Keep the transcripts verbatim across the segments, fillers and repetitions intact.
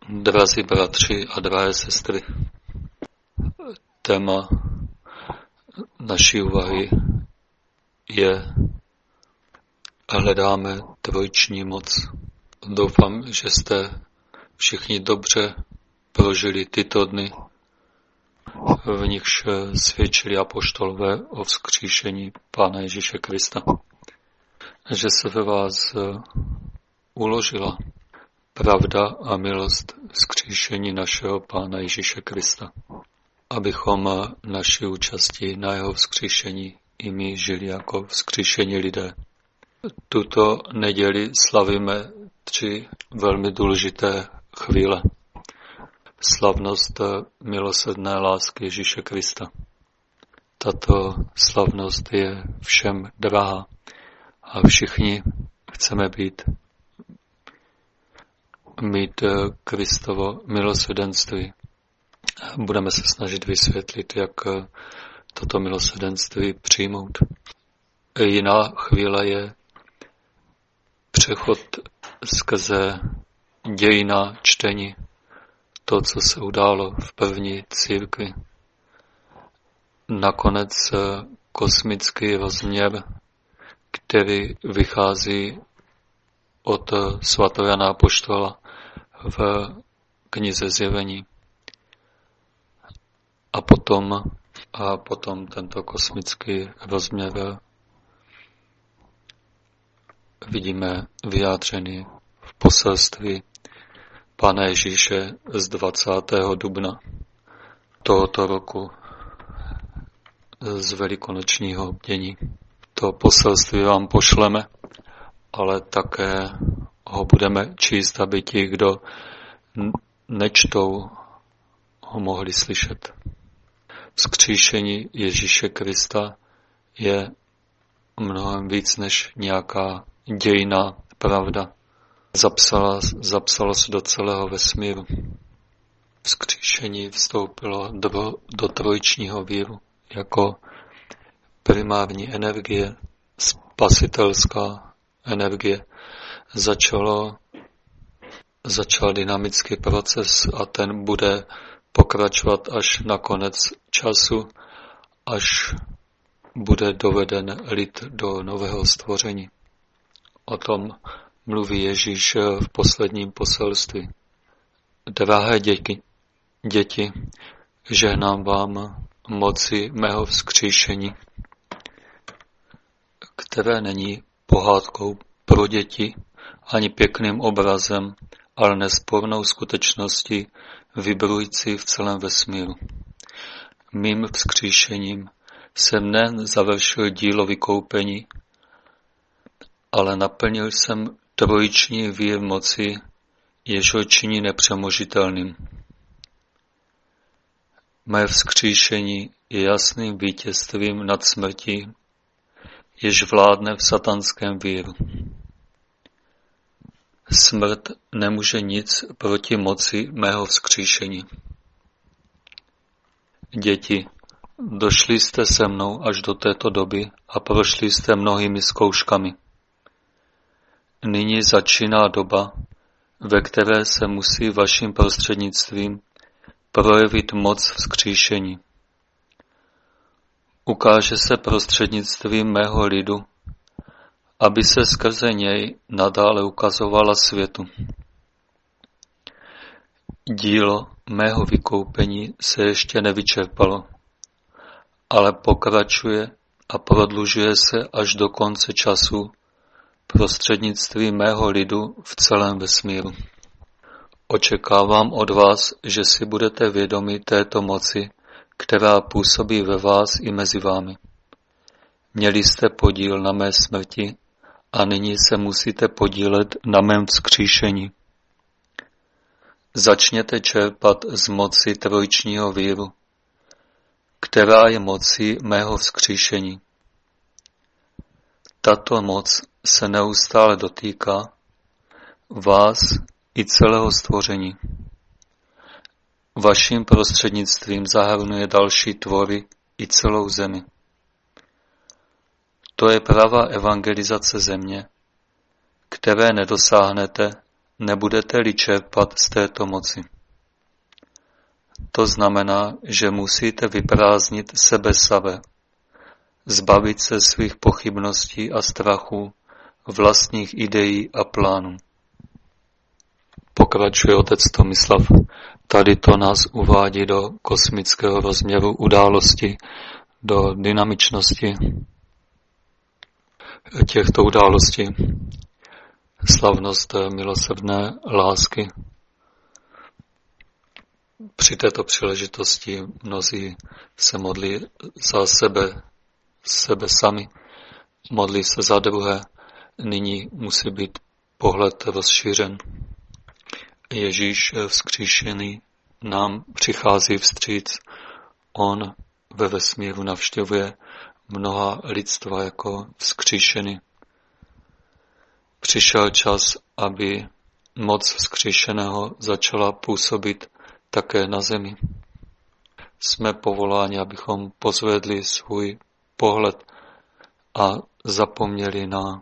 Drazí bratři a drahé sestry, téma naší úvahy je hledáme trojiční moc. Doufám, že jste všichni dobře prožili tyto dny, v nichž svědčili apoštolové o vzkříšení Pána Ježíše Krista. Že se ve vás uložila pravda a milost vzkříšení našeho Pána Ježíše Krista, abychom naší účastí na jeho vzkříšení i my žili jako vzkříšení lidé. Tuto neděli slavíme tři velmi důležité chvíle. Slavnost milosrdné lásky Ježíše Krista. Tato slavnost je všem drahá a všichni chceme být mít Kristovo milosrdenství. Budeme se snažit vysvětlit, jak toto milosrdenství přijmout. Jiná chvíle je přechod skrze dějina čtení, to, co se událo v první církvi. Nakonec kosmický rozměr, který vychází od svatého Jana apoštola v knize Zjevení. A potom, a potom tento kosmický rozměr vidíme vyjádřený v poselství Pána Ježíše z dvacátého dubna tohoto roku z velikonočního bdění. To poselství vám pošleme, ale také ho budeme číst, aby ti, kdo nečtou, ho mohli slyšet. Vzkříšení Ježíše Krista je mnohem víc než nějaká dějinná pravda. Zapsala, zapsalo se do celého vesmíru. Vzkříšení vstoupilo do, do trojičního víru jako primární energie, spasitelská energie. Začalo, začal dynamický proces a ten bude pokračovat až na konec času, až bude doveden lid do nového stvoření. O tom mluví Ježíš v posledním poselství. Drahé děti, děti, žehnám vám moci mého vzkříšení, které není pohádkou pro děti ani pěkným obrazem, ale nespornou skutečností vibrující v celém vesmíru. Mým vzkříšením jsem nejen završil dílo vykoupení, ale naplnil jsem trojiční vír moci, jež ho činí nepřemožitelným. Mé vzkříšení je jasným vítězstvím nad smrtí, jež vládne v satanském víru. Smrt nemůže nic proti moci mého vzkříšení. Děti, došli jste se mnou až do této doby a prošli jste mnohými zkouškami. Nyní začíná doba, ve které se musí vaším prostřednictvím projevit moc vzkříšení. Ukáže se prostřednictvím mého lidu, aby se skrze něj nadále ukazovala světu. Dílo mého vykoupení se ještě nevyčerpalo, ale pokračuje a prodlužuje se až do konce času prostřednictvím mého lidu v celém vesmíru. Očekávám od vás, že si budete vědomi této moci, která působí ve vás i mezi vámi. Měli jste podíl na mé smrti a nyní se musíte podílet na mém vzkříšení. Začněte čerpat z moci trojičního víru, která je mocí mého vzkříšení. Tato moc se neustále dotýká vás i celého stvoření. Vaším prostřednictvím zahrnuje další tvory i celou zemi. To je pravá evangelizace země, které nedosáhnete, nebudete-li čerpat z této moci. To znamená, že musíte vyprázdnit sebe samé, zbavit se svých pochybností a strachů, vlastních ideí a plánů. Pokračuje otec Tomislav. Tady to nás uvádí do kosmického rozměru události, do dynamičnosti těchto událostí. Slavnost milosrdné lásky. Při této příležitosti mnozí se modlí za sebe, sebe sami, modlí se za druhé. Nyní musí být pohled rozšířen. Ježíš vzkříšený nám přichází vstříc. On ve vesmíru navštěvuje mnoha lidstva jako vzkříšený. Přišel čas, aby moc vzkříšeného začala působit také na zemi. Jsme povoláni, abychom pozvedli svůj pohled a zapomněli na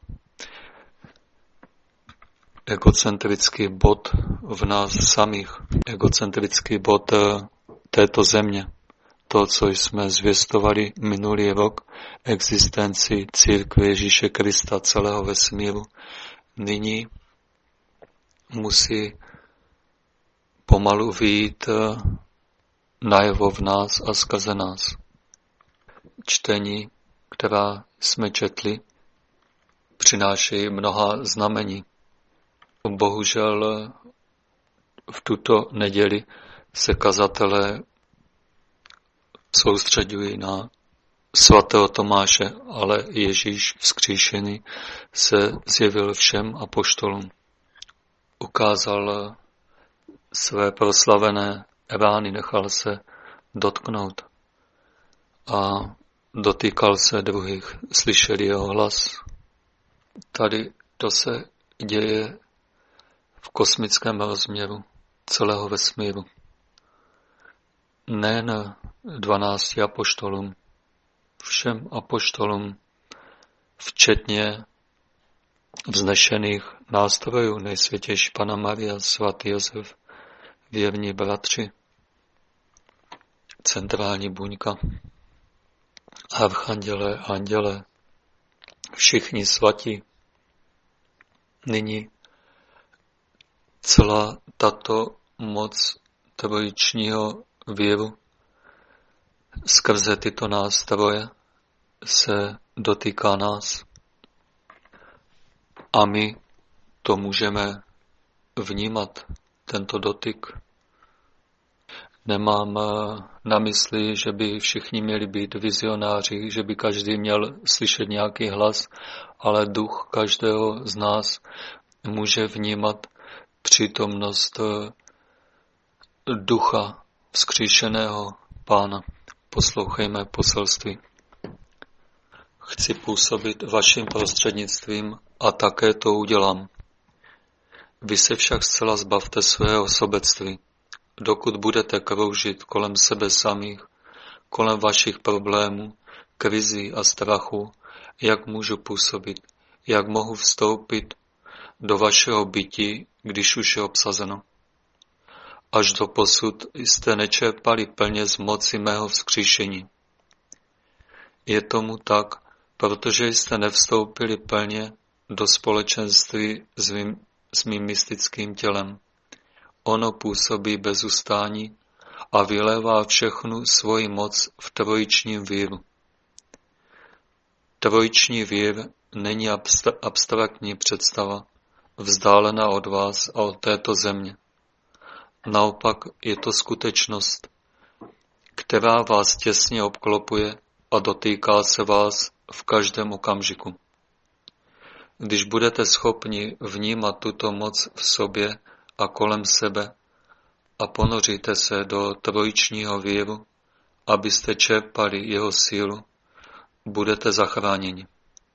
egocentrický bod v nás samých, egocentrický bod této země. To, co jsme zvěstovali minulý rok, existenci církve Ježíše Krista celého vesmíru, nyní musí pomalu vyjít najevo v nás a skrze nás. Čtení, která jsme četli, přinášejí mnoha znamení. Bohužel v tuto neděli se kazatelé soustředují na svatého Tomáše, ale Ježíš vzkříšený se zjevil všem apoštolům. Ukázal své proslavené rány, nechal se dotknout a dotýkal se druhých, slyšeli jeho hlas. Tady to se děje v kosmickém rozměru celého vesmíru. Nejen dvanácti apoštolům, všem apoštolům, včetně vznešených nástrojů, nejsvětější Panna Maria, svatý Josef, věrní bratři, centrální buňka, archanděle, anděle, všichni svatí. Nyní celá tato moc trojičního víru skrze tyto nástroje se dotýká nás. A my to můžeme vnímat, tento dotyk. Nemám na mysli, že by všichni měli být vizionáři, že by každý měl slyšet nějaký hlas, ale duch každého z nás může vnímat přítomnost ducha vzkříšeného Pána. Poslouchejme poselství. Chci působit vaším prostřednictvím a také to udělám. Vy se však zcela zbavte svého sobectví. Dokud budete kroužit kolem sebe samých, kolem vašich problémů, krizí a strachu, jak můžu působit, jak mohu vstoupit do vašeho bytí, když už je obsazeno. Až do posud jste nečerpali plně z moci mého vzkříšení. Je tomu tak, protože jste nevstoupili plně do společenství s mým, s mým mystickým tělem. Ono působí bez ustání a vylévá všechnu svoji moc v trojičním víru. Trojiční vír není abstraktní představa, vzdálená od vás a od této země. Naopak je to skutečnost, která vás těsně obklopuje a dotýká se vás v každém okamžiku. Když budete schopni vnímat tuto moc v sobě a kolem sebe a ponoříte se do trojičního víru, abyste čerpali jeho sílu, budete zachráněni.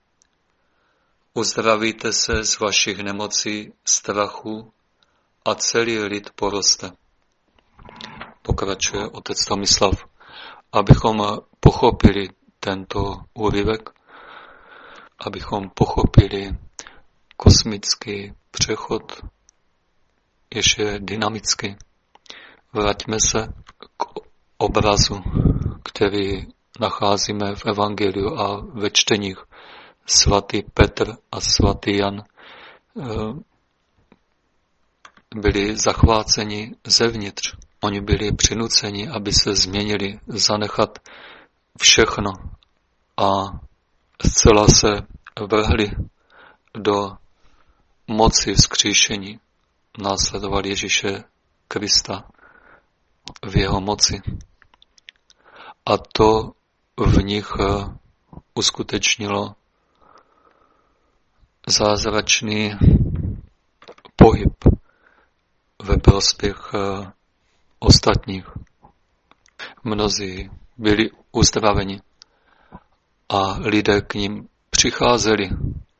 Uzdravíte se z vašich nemocí, strachu a celý lid poroste. Pokračuje otec Tomislav. Abychom pochopili tento úryvek, abychom pochopili kosmický přechod jež je dynamický. Vraťme se k obrazu, který nacházíme v Evangeliu a ve čteních. Svatý Petr a svatý Jan byli zachváceni zevnitř. Oni byli přinuceni, aby se změnili, zanechat všechno a zcela se vrhli do moci vzkříšení. Následovali Ježíše Krista v jeho moci. A to v nich uskutečnilo zázračný pohyb ve prospěch ostatních. Mnozí byli uzdraveni a lidé k ním přicházeli.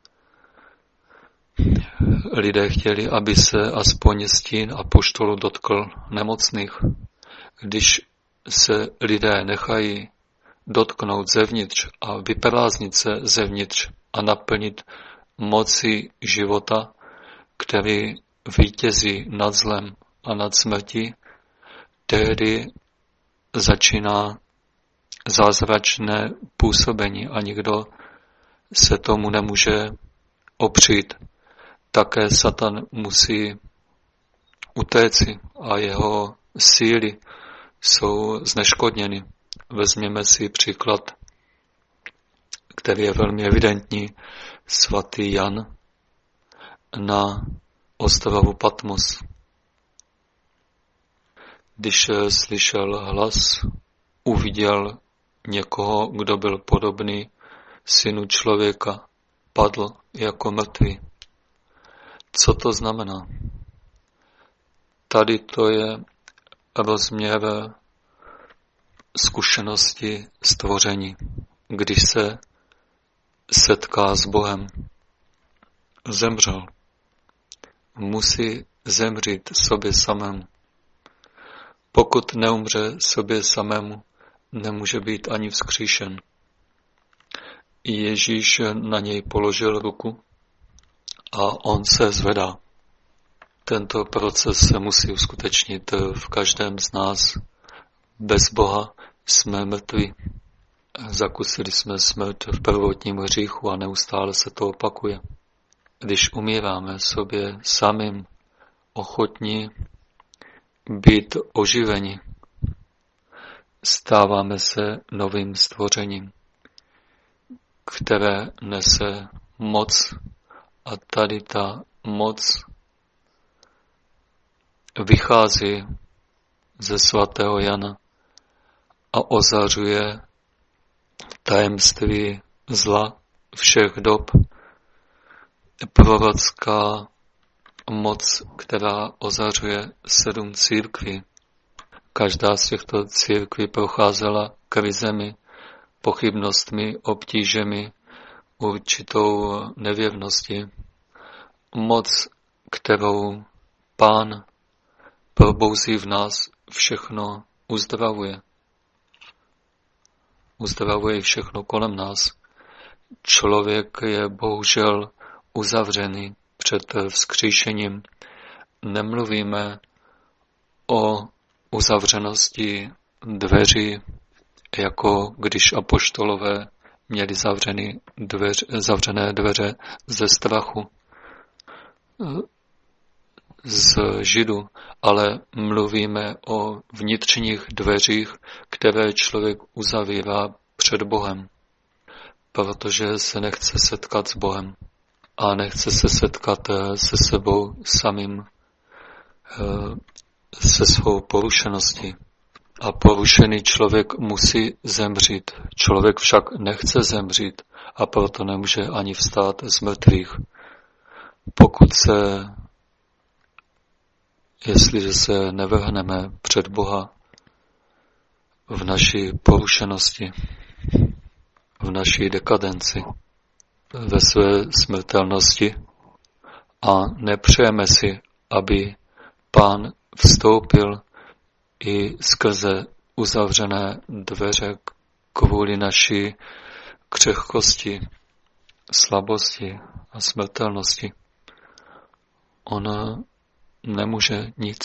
Lidé chtěli, aby se aspoň stín apoštolů dotkl nemocných. Když se lidé nechají dotknout zevnitř a vyprázdnit se zevnitř a naplnit moci života, který vítězí nad zlem a nad smrtí, tehdy začíná zázračné působení a nikdo se tomu nemůže opřít. Také Satan musí utéci a jeho síly jsou zneškodněny. Vezměme si příklad, který je velmi evidentní, svatý Jan na ostrovu Patmos. Když slyšel hlas, uviděl někoho, kdo byl podobný synu člověka, padl jako mrtvý. Co to znamená? Tady to je rozměr zkušenosti stvoření, když se setká s Bohem. Zemřel. Musí zemřít sobě samému. Pokud neumře sobě samému, nemůže být ani vzkříšen. Ježíš na něj položil ruku a on se zvedá. Tento proces se musí uskutečnit v každém z nás. Bez Boha jsme mrtví. Zakusili jsme smrt v prvotním hříchu a neustále se to opakuje. Když umíráme sobě samým, ochotní být oživeni, stáváme se novým stvořením, které nese moc, a tady ta moc vychází ze svatého Jana a ozařuje tajemství zla všech dob. Prorocká moc, která ozařuje sedm církví. Každá z těchto církví procházela krizemi, pochybnostmi, obtížemi, určitou nevěrností. Moc, kterou Pán probouzí v nás, všechno uzdravuje. Uzdravuje všechno kolem nás. Člověk je bohužel uzavřený před vzkříšením. Nemluvíme o uzavřenosti dveří, jako když apoštolové měli zavřený dveř, zavřené dveře ze strachu z Židu, ale mluvíme o vnitřních dveřích, které člověk uzavírá před Bohem, protože se nechce setkat s Bohem a nechce se setkat se sebou samým, se svou porušeností. A porušený člověk musí zemřít. Člověk však nechce zemřít a proto nemůže ani vstát z mrtvých. Pokud se, jestliže se nevrhneme před Boha v naší porušenosti, v naší dekadenci, ve své smrtelnosti a nepřejeme si, aby Pán vstoupil i skrze uzavřené dveře kvůli naší křehkosti, slabosti a smrtelnosti. On nemůže nic.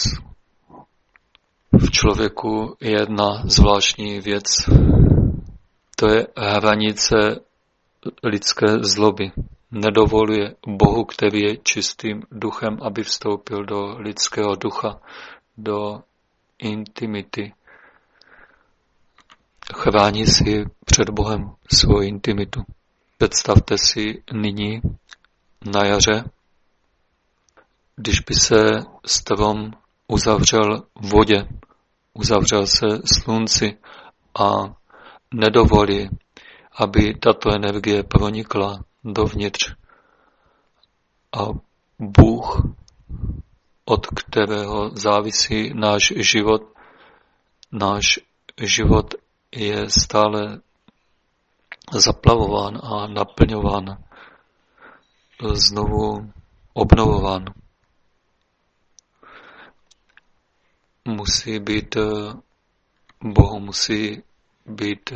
V člověku je jedna zvláštní věc, to je hranice lidské zloby. Nedovoluje Bohu, který je čistým duchem, aby vstoupil do lidského ducha, do intimity. Chrání si před Bohem svou intimitu. Představte si nyní na jaře, když by se strom uzavřel v vodě, uzavřel se slunci a nedovolí, aby tato energie pronikla dovnitř. A Bůh, od kterého závisí náš život, náš život je stále zaplavován a naplňován, znovu obnovován. Musí být, Bohu musí být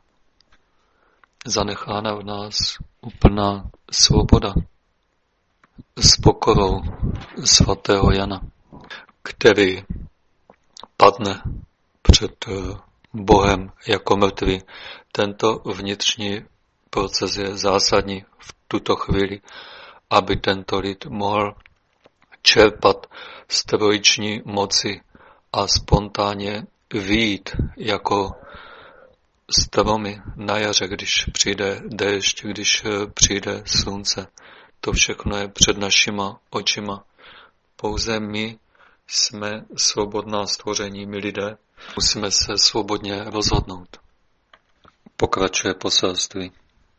zanechána v nás úplná svoboda s pokorou svatého Jana, který padne před Bohem jako mrtvý. Tento vnitřní proces je zásadní v tuto chvíli, aby tento lid mohl čerpat z trojiční moci a spontánně vyjít jako stromy na jaře, když přijde déšť, když přijde slunce. To všechno je před našima očima. Pouze my jsme svobodná stvoření, my lidé. Musíme se svobodně rozhodnout. Pokračuje poselství.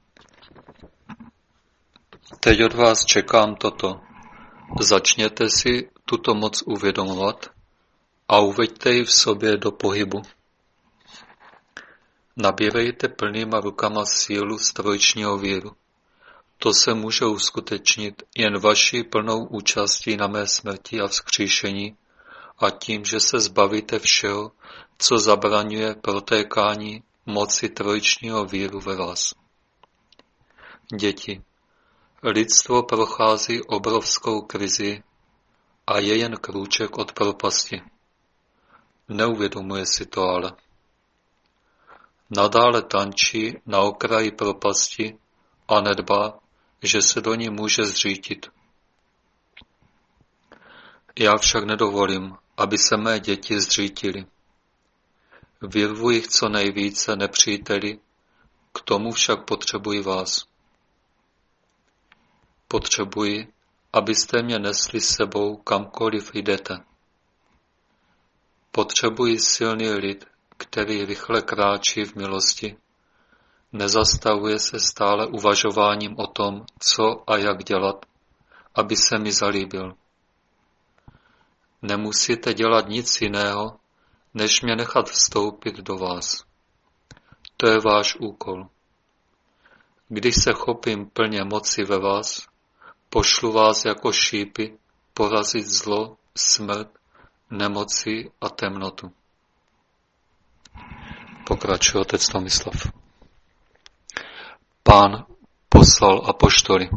Teď od vás čekám toto. Začněte si tuto moc uvědomovat a uveďte ji v sobě do pohybu. Nabírejte plnýma rukama sílu z trojičního víru. To se může uskutečnit jen vaší plnou účastí na mé smrti a vzkříšení a tím, že se zbavíte všeho, co zabraňuje protékání moci trojičního víru ve vás. Děti, lidstvo prochází obrovskou krizi a je jen krůček od propasti. Neuvědomuje si to ale. Nadále tančí na okraji propasti a nedbá, že se do ní může zřítit. Já však nedovolím, aby se mé děti zřítily. Vyrvu jich co nejvíce nepříteli, k tomu však potřebuji vás. Potřebuji, abyste mě nesli s sebou kamkoliv jdete. Potřebuji silný lid, který rychle kráčí v milosti, nezastavuje se stále uvažováním o tom, co a jak dělat, aby se mi zalíbil. Nemusíte dělat nic jiného, než mě nechat vstoupit do vás. To je váš úkol. Když se chopím plně moci ve vás, pošlu vás jako šípy porazit zlo, smrt, nemoci a temnotu. Pokračuje otec Tomislav. Pán poslal apoštoly.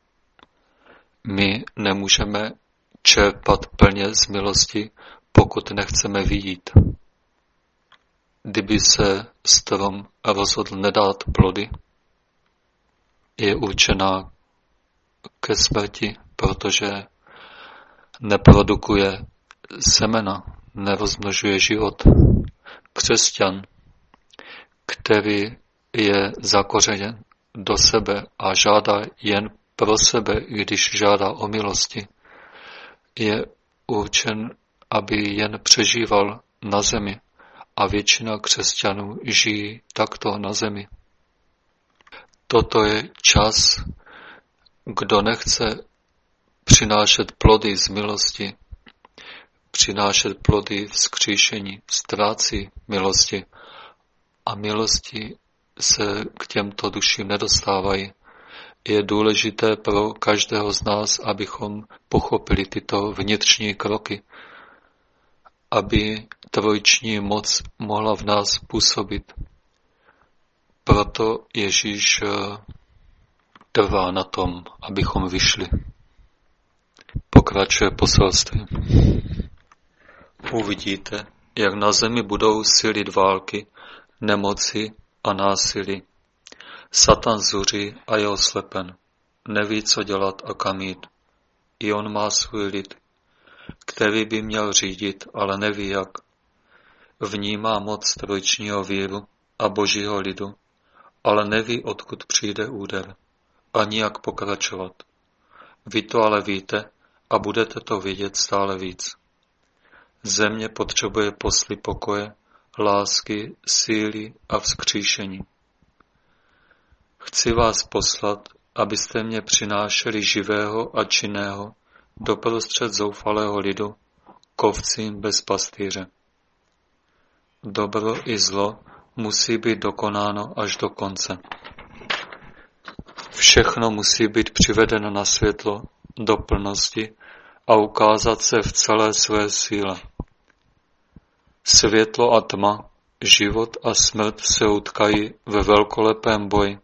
My nemůžeme čerpat plně z milosti, pokud nechceme vyjít. Kdyby se strom rozhodl nedát plody, je určená ke smrti, protože neprodukuje semena, nerozmnožuje život. Křesťan, který je zakořeněn do sebe a žádá jen pro sebe, když žádá o milosti, je určen, aby jen přežíval na zemi a většina křesťanů žijí takto na zemi. Toto je čas, kdo nechce přinášet plody z milosti, přinášet plody vzkříšení, ztrácí milosti a milosti se k těmto duším nedostávají. Je důležité pro každého z nás, abychom pochopili tyto vnitřní kroky, aby trojiční moc mohla v nás působit. Proto Ježíš trvá na tom, abychom vyšli. Pokračujeme. Pokračuje poselství. Uvidíte, jak na zemi budou sílit války, nemoci a násilí. Satan zuří a je oslepen. Neví, co dělat a kam jít. I on má svůj lid, který by měl řídit, ale neví jak. Vnímá moc trojičního víru a božího lidu, ale neví, odkud přijde úder, ani jak pokračovat. Vy to ale víte a budete to vědět stále víc. Země potřebuje posly pokoje, lásky, síly a vzkříšení. Chci vás poslat, abyste mě přinášeli živého a činného doprostřed zoufalého lidu, kovcím bez pastýře. Dobro i zlo musí být dokonáno až do konce. Všechno musí být přivedeno na světlo, do plnosti a ukázat se v celé své síle. Světlo a tma, život a smrt se utkají ve velkolepém boji.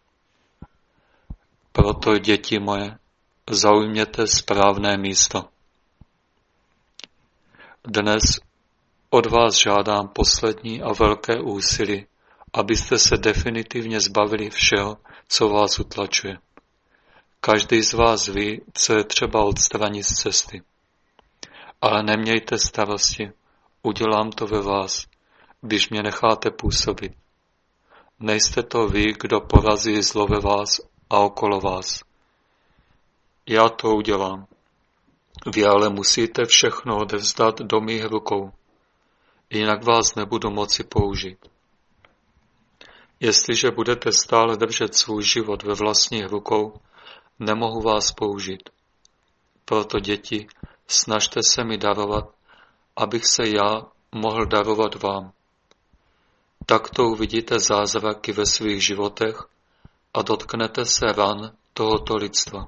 Proto, děti moje, zaujměte správné místo. Dnes od vás žádám poslední a velké úsilí, abyste se definitivně zbavili všeho, co vás utlačuje. Každý z vás ví, co je třeba odstranit z cesty. Ale nemějte starosti, udělám to ve vás, když mě necháte působit. Nejste to vy, kdo porazí zlo ve vás a okolo vás. Já to udělám. Vy ale musíte všechno odevzdat do mých rukou, jinak vás nebudu moci použít. Jestliže budete stále držet svůj život ve vlastních rukou, nemohu vás použít. Proto, děti, snažte se mi darovat, abych se já mohl darovat vám. Takto uvidíte zázraky ve svých životech a dotknete se ran tohoto lidstva.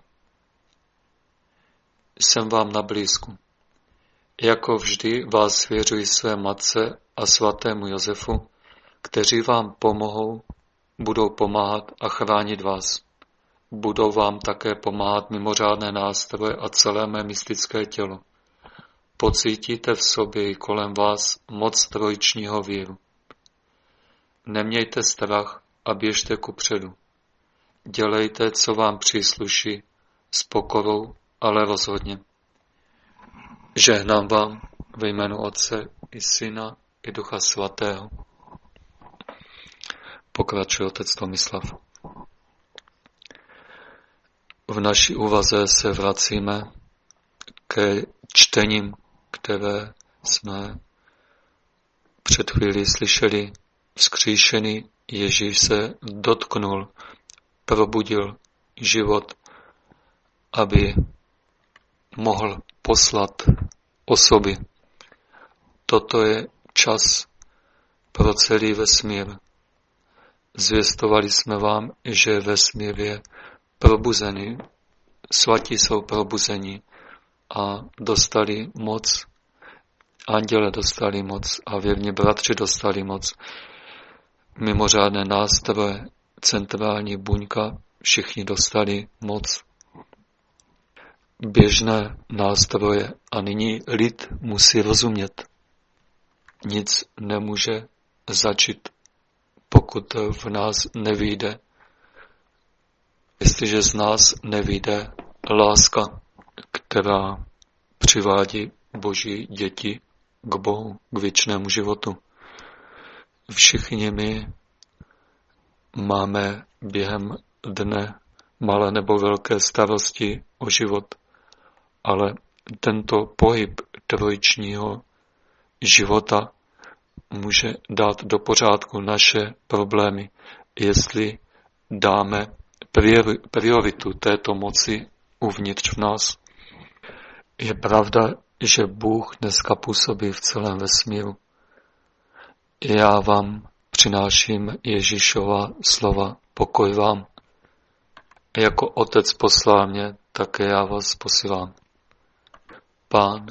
Jsem vám na blízku. Jako vždy vás svěřuji své matce a svatému Josefu, kteří vám pomohou, budou pomáhat a chránit vás. Budou vám také pomáhat mimořádné nástroje a celé mé mystické tělo. Pocítíte v sobě i kolem vás moc trojičního víru. Nemějte strach a běžte kupředu. Dělejte, co vám přísluší, s pokorou, ale rozhodně. Žehnám vám ve jménu Otce i Syna i Ducha Svatého. Pokračuje otec Tomislav. V naší úvaze se vracíme ke čtením, které jsme před chvílí slyšeli. Vzkříšený Ježíš se dotknul, probudil život, aby mohl poslat osoby. Toto je čas pro celý vesmír. Zvěstovali jsme vám, že vesmír je probuzený, svatí jsou probuzení a dostali moc, anděle dostali moc a věrní bratři dostali moc. Mimořádné nástroje, centrální buňka, všichni dostali moc. Běžné nástroje a nyní lid musí rozumět. Nic nemůže začít, pokud v nás nevyjde. Jestliže z nás nevyjde láska, která přivádí Boží děti k Bohu, k věčnému životu. Všichni my máme během dne malé nebo velké starosti o život, ale tento pohyb trojičního života může dát do pořádku naše problémy, jestli dáme prioritu této moci uvnitř v nás. Je pravda, že Bůh dneska působí v celém vesmíru. Já vám přináším Ježíšova slova, pokoj vám. Jako Otec poslal mě, také já vás posílám. Pán,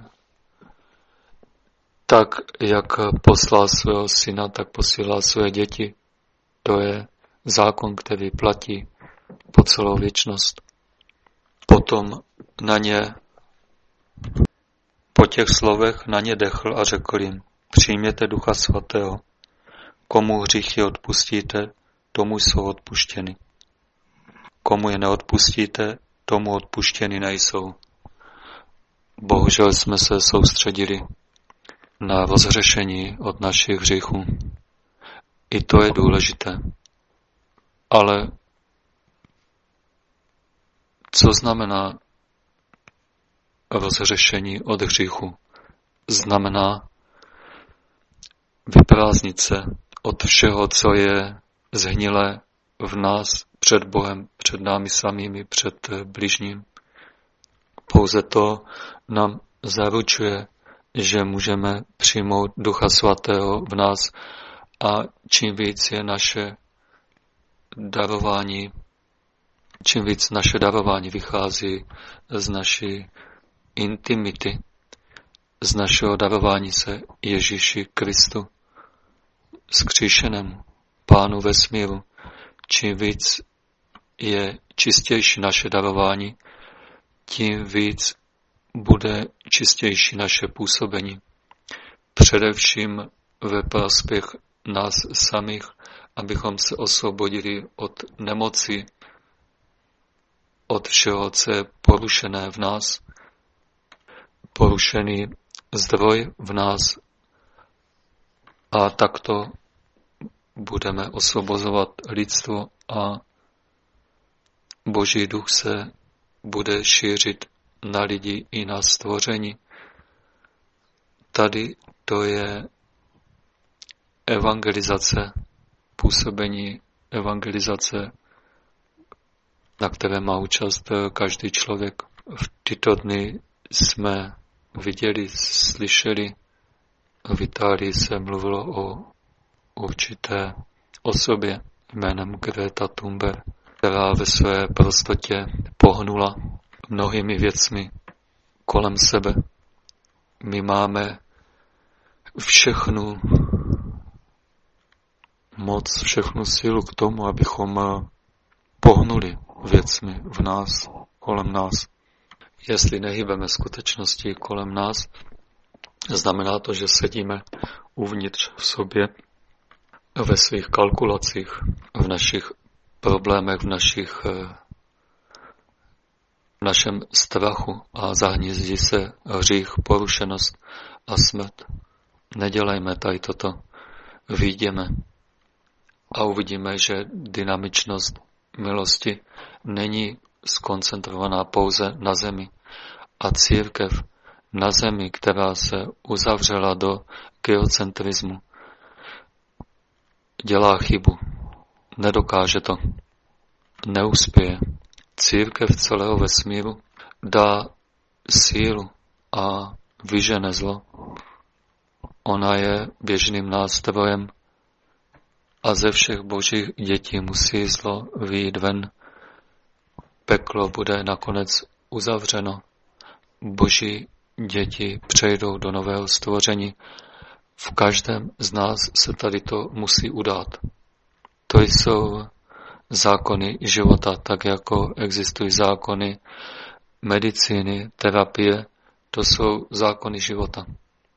tak jak poslal svého syna, tak posílá své děti. To je zákon, který platí po celou věčnost. Potom na ně Po těch slovech na ně dechl a řekl jim, přijměte Ducha Svatého. Komu hříchy odpustíte, tomu jsou odpuštěny. Komu je neodpustíte, tomu odpuštěny nejsou. Bohužel jsme se soustředili na rozhřešení od našich hříchů. I to je důležité. Ale co znamená rozhřešení od hříchu? Znamená vyprázdnit se od všeho, co je zhnilé v nás, před Bohem, před námi samými, před bližním. Pouze to nám zaručuje, že můžeme přijmout Ducha Svatého v nás a čím víc je naše darování, čím víc naše darování vychází z naší intimity, z našeho darování se Ježíši Kristu, vzkříšenému Pánu vesmíru, čím víc je čistější naše darování, tím víc bude čistější naše působení. Především ve prospěch nás samých, abychom se osvobodili od nemoci, od všeho, co je porušené v nás, porušený zdroj v nás, a takto budeme osvobozovat lidstvo a Boží duch se bude šířit na lidi i na stvoření. Tady to je evangelizace, působení evangelizace, na které má účast každý člověk. V tyto dny jsme viděli, slyšeli, v Itálii se mluvilo o určité osobě jménem Greta Thunberg, která ve své prostotě pohnula mnohými věcmi kolem sebe. My máme všechnu moc, všechnu sílu k tomu, abychom pohnuli věcmi v nás, kolem nás. Jestli nehybeme skutečnosti kolem nás, znamená to, že sedíme uvnitř v sobě, ve svých kalkulacích, v našich problémech, v našich v našem strachu a zahnízdí se hřích, porušenost a smrt. Nedělejme tady toto. Vyjdeme a uvidíme, že dynamičnost milosti není skoncentrovaná pouze na zemi. A církev na zemi, která se uzavřela do geocentrismu, dělá chybu. Nedokáže to. Neuspěje. Církev celého vesmíru dá sílu a vyžene zlo. Ona je běžným nástrojem a ze všech božích dětí musí zlo vyjít ven. Peklo bude nakonec uzavřeno. Boží děti přejdou do nového stvoření. V každém z nás se tady to musí udát. To jsou zákony života, tak jako existují zákony medicíny, terapie, to jsou zákony života.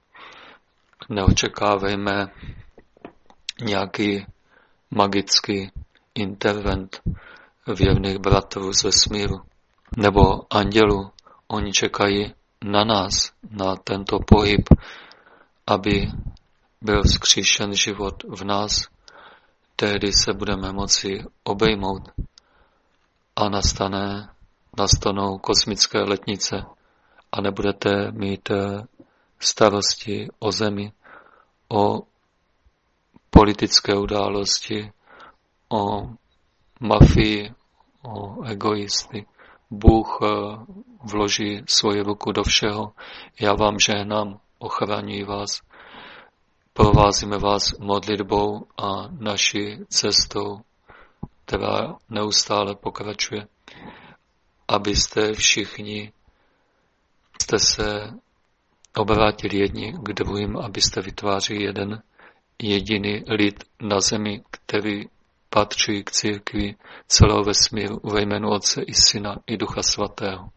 Neočekávejme nějaký magický intervent věrných bratrů z vesmíru nebo andělů. Oni čekají na nás, na tento pohyb, aby byl vzkříšen život v nás. Tehdy se budeme moci obejmout a nastane, nastanou kosmické letnice a nebudete mít starosti o zemi, o politické události, o mafii, o egoisty. Bůh vloží svoji ruku do všeho. Já vám žehnám, ochraňuji vás, provázíme vás modlitbou a naší cestou, která neustále pokračuje, abyste všichni jste se obrátili jedni k druhým, abyste vytvářeli jeden jediný lid na zemi, který patří k církvi celého vesmíru ve jménu Otce i Syna i Ducha Svatého.